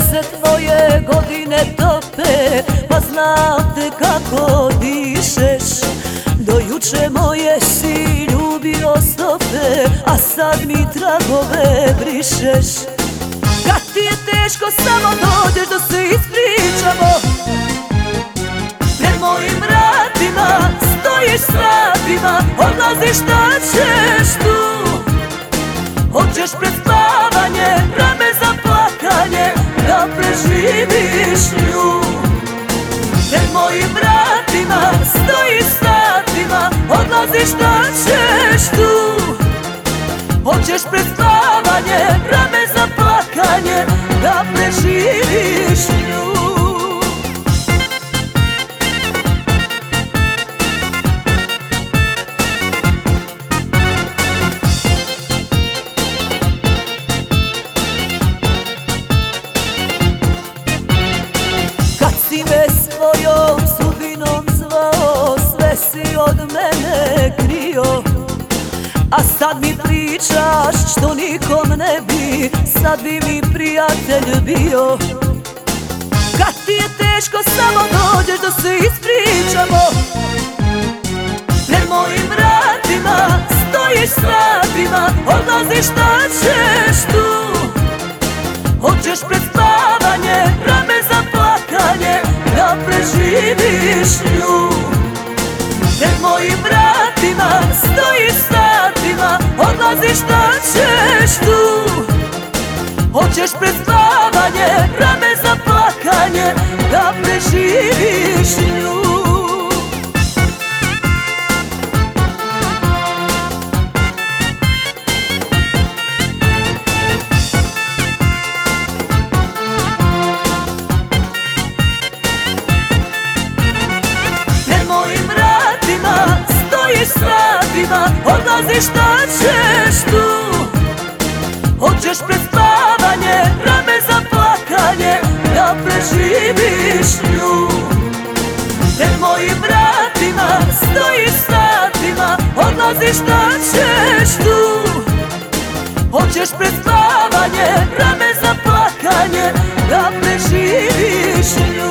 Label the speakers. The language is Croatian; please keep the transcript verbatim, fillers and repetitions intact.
Speaker 1: se tvoje godine tope, pa znam te kako dišeš. Do juče moje si ljubio stope, a sad mi tragove brišeš. Kad ti je teško samo dođeš da se ispričamo, pred mojim vratima stojiš satima, odlaziš, šta ćeš tu? Hoćeš pred spavanje, vreme za plakanje, da preživiš nju. Pred mojim vratima stojiš satima, odlaziš, šta ćeš tu? Hoćeš pred spavanje, vreme za plakanje, da preživiš nju. Si me svojom sudbinom zvao, sve si od mene krio, a sad mi pričaš što nikom ne bi, sad bi mi prijatelj bio. Kad ti je teško samo dođeš da se ispričamo, pred mojim vratima stojiš satima, odlaziš, šta ćeš tu? Hoćeš pred spavanje, vreme za plakanje, da preživiš nju. Pred mojim vratima stojiš satima, odlaziš, šta ćeš tu? Hoćeš pred spavanje, vreme za plakanje, da preživiš nju. Satima, odlaziš, šta ćeš tu? Hoćeš pred spavanje, vreme za plakanje, da preživiš nju. Pred mojim vratima stojiš satima, odlaziš, šta ćeš tu? Hoćeš pred spavanje, vreme za plakanje, da preživiš nju.